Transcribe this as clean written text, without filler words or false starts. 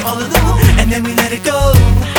all of the moon, and then we let it go.